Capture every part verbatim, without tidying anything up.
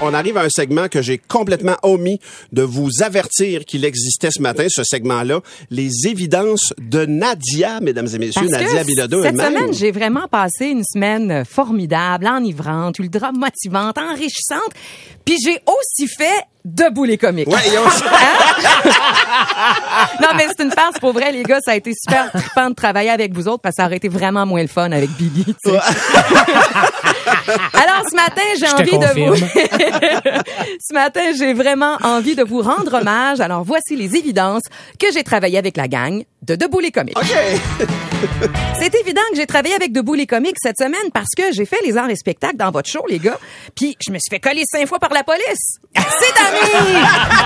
on arrive à un segment que j'ai complètement omis de vous avertir qu'il existait ce matin, ce segment-là. Les évidences de Nadia, mesdames et messieurs. Parce Nadia que Bilodeau cette elle-même. semaine, j'ai vraiment passé une semaine formidable, enivrante, ultra motivante, enrichissante. Puis j'ai aussi fait Debout les comiques. Ouais, ils ont... Hein? Non, mais c'est une farce, pour vrai, les gars. Ça a été super trippant de travailler avec vous autres parce que ça aurait été vraiment moins le fun avec Billy, tu sais. Ouais. Alors, ce matin, j'ai Je envie te de vous... ce matin, j'ai vraiment envie de vous rendre hommage. Alors, voici les évidences que j'ai travaillé avec la gang de Debout les comiques. OK. C'est évident que j'ai travaillé avec Debout les comiques cette semaine parce que j'ai fait les arts et spectacles dans votre show, les gars. Puis je me suis fait coller cinq fois par la police. C'est ami!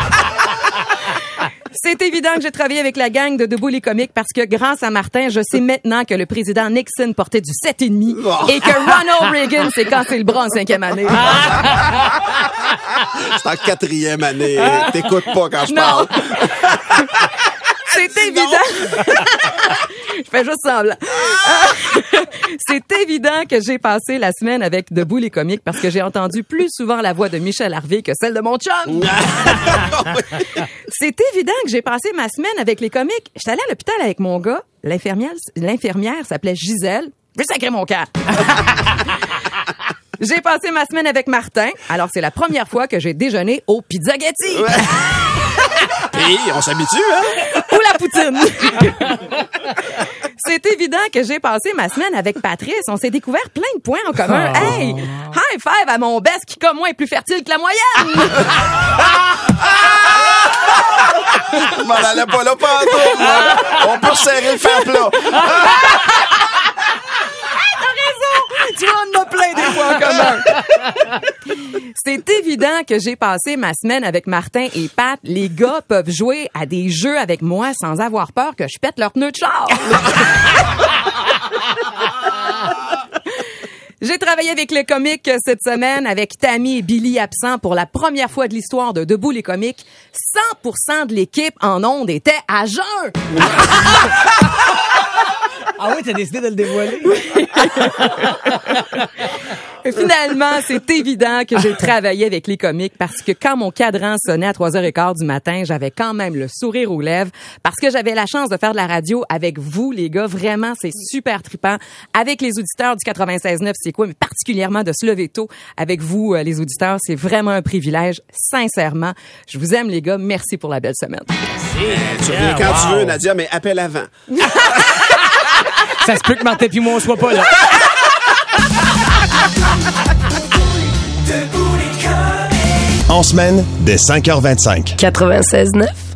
C'est évident que j'ai travaillé avec la gang de Debout les comiques parce que grâce à Martin, je sais maintenant que le président Nixon portait du sept virgule cinq et que Ronald Reagan s'est cassé le bras en cinquième année. C'est en quatrième année. T'écoutes pas quand je Non. parle. C'est évident. Je fais juste semblant. C'est évident que j'ai passé la semaine avec Debout les comiques parce que j'ai entendu plus souvent la voix de Michel Harvey que celle de mon chum. C'est évident que j'ai passé ma semaine avec les comiques. J'étais allée à l'hôpital avec mon gars. L'infirmière, l'infirmière s'appelait Gisèle. Je vais sacrer mon camp. J'ai passé ma semaine avec Martin. Alors, c'est la première fois que j'ai déjeuné au Pizzaghetti. Et on s'habitue, hein? Ou la poutine. C'est évident que j'ai passé ma semaine avec Patrice. On s'est découvert plein de points en commun. Oh. Hey! High five à mon best qui, comme moi, est plus fertile que la moyenne! Je m'en allais pas là, pas en tout, moi. On peut serrer le fer plat. Tu vois, on en a plein des points en commun. C'est évident que j'ai passé ma semaine avec Martin et Pat. Les gars peuvent jouer à des jeux avec moi sans avoir peur que je pète leur pneu de char. J'ai travaillé avec les comiques cette semaine, avec Tammy et Billy absents pour la première fois de l'histoire de Debout les comiques. cent pour cent de l'équipe en ondes était à jeun. Ah oui, t'as décidé de le dévoiler? Finalement, c'est évident que j'ai travaillé avec les comiques parce que quand mon cadran sonnait à trois heures quinze du matin, j'avais quand même le sourire aux lèvres parce que j'avais la chance de faire de la radio avec vous, les gars. Vraiment, c'est super trippant. Avec les auditeurs du quatre-vingt-seize neuf, c'est quoi? Mais particulièrement de se lever tôt avec vous, les auditeurs. C'est vraiment un privilège. Sincèrement, je vous aime, les gars. Merci pour la belle semaine. Tu reviens quand tu veux, Nadia, mais appelle avant. Ça se peut que Martin puis moi, on soit pas là. En semaine, dès cinq heures vingt-cinq. quatre-vingt-seize neuf